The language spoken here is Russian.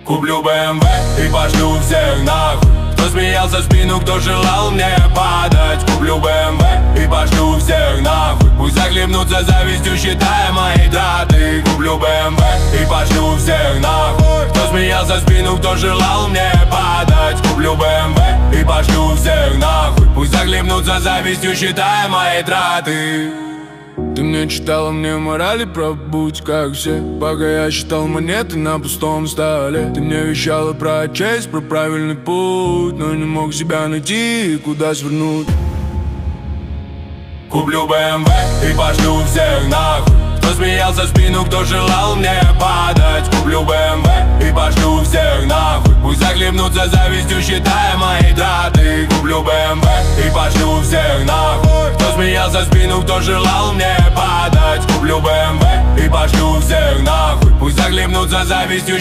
Куплю БМВ и пошлю всех нахуй. Кто смеялся в спину, кто желал мне падать. Куплю БМВ и пошлю всех нахуй. Пусть захлебнутся завистью, считая мои траты. Куплю БМВ и пошлю всех нахуй. Кто смеялся в спину, кто желал мне падать. Куплю БМВ и пошлю всех нахуй. Пусть захлебнутся завистью, считая мои траты. Ты мне читала мне морали про будь как все, пока я считал монеты на пустом столе. Ты мне вещала про честь, про правильный путь, но не мог себя найти и куда свернуть. Куплю БМВ и пошлю всех нахуй. Кто смеялся в спину, кто желал мне падать. Куплю БМВ и пошлю всех нахуй. Пусть захлебнутся завистью, считая мои траты. Куплю БМВ и пошлю всех нахуй. Кто смеялся в спину, кто желал мне падать. Куплю БМВ и пошлю всех нахуй. Пусть захлебнутся завистью,